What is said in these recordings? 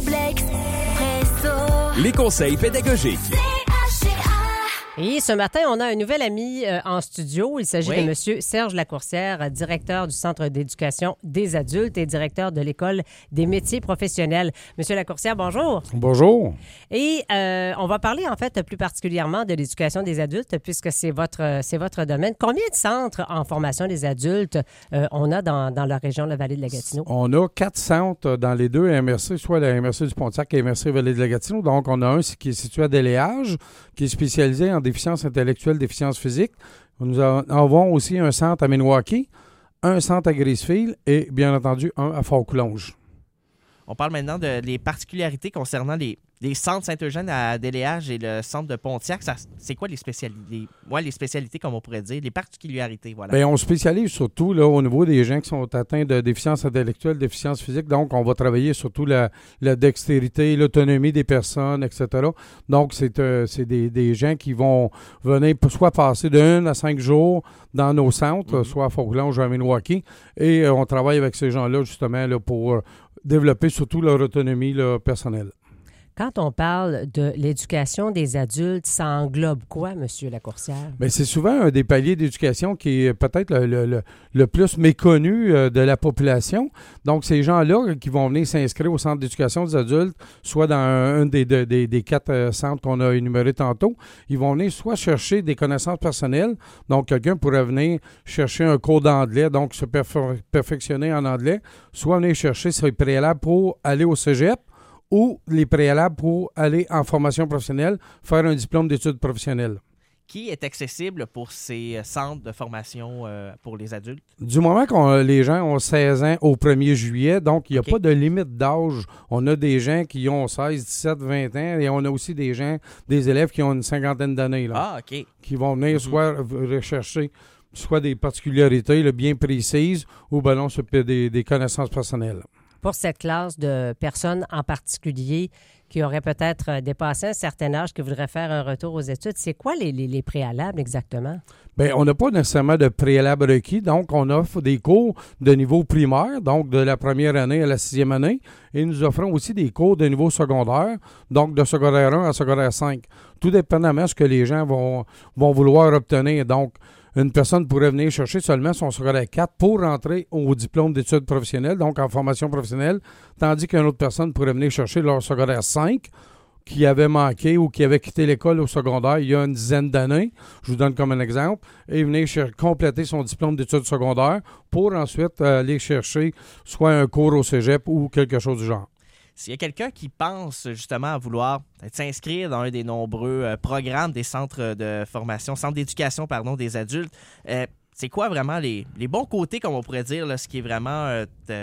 complexe. Presso. Les conseils pédagogiques. Et ce matin, on a un nouvel ami en studio. Il s'agit de M. Serge Lacourcière, directeur du Centre d'éducation des adultes et directeur de l'École des métiers professionnels. M. Lacourcière, bonjour. Bonjour. Et on va parler en fait plus particulièrement de l'éducation des adultes puisque c'est votre domaine. Combien de centres en formation des adultes on a dans la région de la Vallée de la Gatineau? On a 4 centres dans les deux MRC, soit la MRC du Pontiac et la MRC Vallée de la Gatineau. Donc, on a un qui est situé à Déléage, qui est spécialisé en déficience intellectuelle, déficience physique. Nous avons aussi un centre à Milwaukee, un centre à Gracefield et, bien entendu, un à Fort-Coulonge. On parle maintenant des particularités concernant les centres Saint-Eugène à Déléage et le centre de Pontiac. C'est quoi les spécialités? Les spécialités, comme on pourrait dire, les particularités, voilà. Bien, on spécialise surtout là, au niveau des gens qui sont atteints de déficience intellectuelle, déficience physique. Donc, on va travailler surtout la dextérité, l'autonomie des personnes, etc. Donc, c'est des gens qui vont venir soit passer de 1 à 5 jours dans nos centres, soit à Fort-Coulonge ou à Milwaukee. Et on travaille avec ces gens-là, justement, là, pour développer surtout leur autonomie là, personnelle. Quand on parle de l'éducation des adultes, ça englobe quoi, M. Lacourcière? Bien, c'est souvent un des paliers d'éducation qui est peut-être le plus méconnu de la population. Donc, ces gens-là qui vont venir s'inscrire au centre d'éducation des adultes, soit dans un des 4 centres qu'on a énumérés tantôt, ils vont venir soit chercher des connaissances personnelles, donc quelqu'un pourrait venir chercher un cours d'anglais, donc se perfectionner en anglais, soit venir chercher ses préalables pour aller au cégep, ou les préalables pour aller en formation professionnelle, faire un diplôme d'études professionnelles. Qui est accessible pour ces centres de formation pour les adultes? Du moment que les gens ont 16 ans au 1er juillet, donc il n'y a pas de limite d'âge. On a des gens qui ont 16, 17, 20 ans et on a aussi des élèves qui ont une cinquantaine d'années là, qui vont venir soit rechercher soit des particularités là, bien précises ou des connaissances personnelles. Pour cette classe de personnes en particulier qui auraient peut-être dépassé un certain âge, qui voudraient faire un retour aux études, c'est quoi les préalables exactement? Bien, on n'a pas nécessairement de préalables requis, donc on offre des cours de niveau primaire, donc de la première année à la 6e année, et nous offrons aussi des cours de niveau secondaire, donc de secondaire 1 à secondaire 5, tout dépendamment de ce que les gens vont vouloir obtenir. Donc, une personne pourrait venir chercher seulement son secondaire 4 pour rentrer au diplôme d'études professionnelles, donc en formation professionnelle, tandis qu'une autre personne pourrait venir chercher leur secondaire 5 qui avait manqué ou qui avait quitté l'école au secondaire il y a une dizaine d'années, je vous donne comme un exemple, et venir compléter son diplôme d'études secondaires pour ensuite aller chercher soit un cours au cégep ou quelque chose du genre. S'il y a quelqu'un qui pense justement à vouloir s'inscrire dans un des nombreux programmes des centres de formation, centres d'éducation, des adultes, c'est quoi vraiment les bons côtés, comme on pourrait dire, là, ce qui est vraiment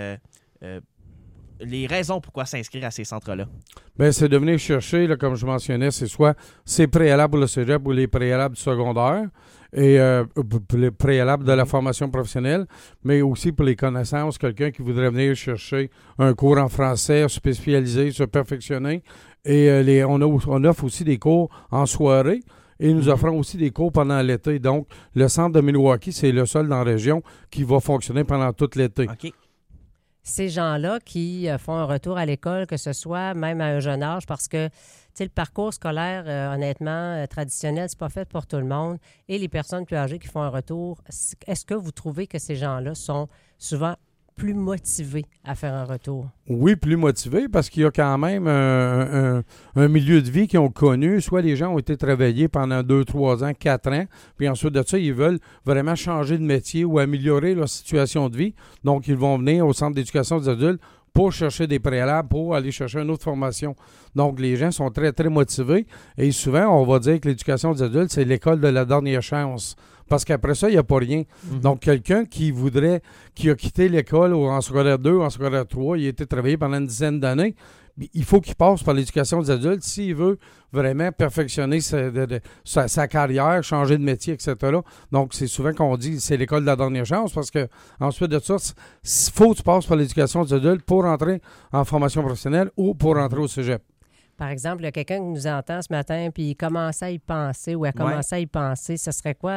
les raisons pourquoi s'inscrire à ces centres-là? Bien, c'est de venir chercher, là, comme je mentionnais, c'est soit ces préalables pour le cégep ou les préalables du secondaire, et pour les préalables de la formation professionnelle, mais aussi pour les connaissances, quelqu'un qui voudrait venir chercher un cours en français, spécialisé, se perfectionner. Et on offre aussi des cours en soirée. Et nous offrons aussi des cours pendant l'été. Donc, le centre de Milwaukee, c'est le seul dans la région qui va fonctionner pendant tout l'été. OK. Ces gens-là qui font un retour à l'école, que ce soit même à un jeune âge, parce que le parcours scolaire, honnêtement, traditionnel, c'est pas fait pour tout le monde. Et les personnes plus âgées qui font un retour, est-ce que vous trouvez que ces gens-là sont souvent plus motivés à faire un retour? Oui, plus motivés, parce qu'il y a quand même un milieu de vie qu'ils ont connu. Soit les gens ont été travaillés pendant 2, 3 ans, 4 ans, puis ensuite de ça, ils veulent vraiment changer de métier ou améliorer leur situation de vie. Donc, ils vont venir au centre d'éducation des adultes pour chercher des préalables, pour aller chercher une autre formation. Donc, les gens sont très, très motivés. Et souvent, on va dire que l'éducation des adultes, c'est l'école de la dernière chance. Parce qu'après ça, il n'y a pas rien. Donc, quelqu'un qui a quitté l'école en secondaire 2 ou en secondaire 3, il a été travaillé pendant une dizaine d'années, il faut qu'il passe par l'éducation des adultes s'il veut vraiment perfectionner sa carrière, changer de métier, etc. Donc, c'est souvent qu'on dit c'est l'école de la dernière chance parce que ensuite de ça, il faut que tu passes par l'éducation des adultes pour entrer en formation professionnelle ou pour entrer au cégep. Par exemple, il y a quelqu'un qui nous entend ce matin puis il commence à y penser ou a commencé à y penser. Ce serait quoi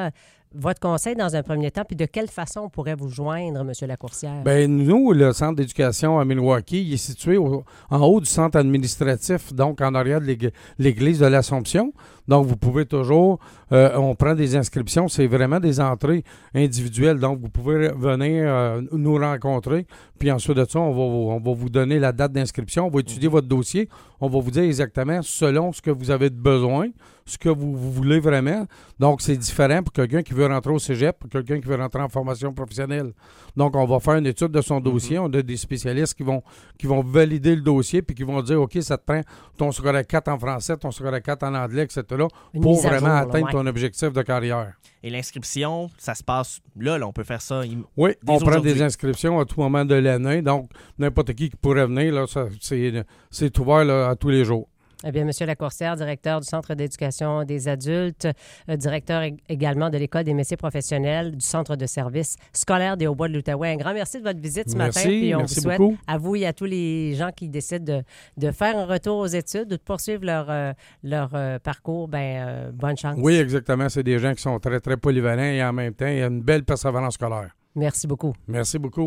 votre conseil dans un premier temps, puis de quelle façon on pourrait vous joindre, M. Lacourcière? Bien, nous, le centre d'éducation à Milwaukee, il est situé en haut du centre administratif, donc en arrière de l'église de l'Assomption. Donc, vous pouvez toujours, on prend des inscriptions, c'est vraiment des entrées individuelles. Donc, vous pouvez venir nous rencontrer, puis ensuite de ça, on va vous donner la date d'inscription, on va étudier votre dossier, on va vous dire exactement selon ce que vous avez de besoin, ce que vous voulez vraiment. Donc, c'est différent pour quelqu'un qui veut rentrer au cégep, pour quelqu'un qui veut rentrer en formation professionnelle. Donc, on va faire une étude de son dossier. On a des spécialistes qui vont valider le dossier puis qui vont dire, OK, ça te prend ton secondaire 4 en français, ton secondaire 4 en anglais, etc., pour vraiment atteindre ton objectif de carrière. Et l'inscription, ça se passe là, on peut faire ça. Oui, on prend des inscriptions à tout moment de l'année. Donc, n'importe qui pourrait venir, là, c'est ouvert là, à tous les jours. Eh bien, M. Lacourcière, directeur du Centre d'éducation des adultes, directeur également de l'École des métiers professionnels, du Centre de services scolaires des Hauts-Bois de l'Outaouais. Un grand merci de votre visite ce matin. Puis on vous souhaite, beaucoup. À vous et à tous les gens qui décident de faire un retour aux études, de poursuivre leur parcours, bonne chance. Oui, exactement. C'est des gens qui sont très, très polyvalents et en même temps, il y a une belle persévérance scolaire. Merci beaucoup. Merci beaucoup.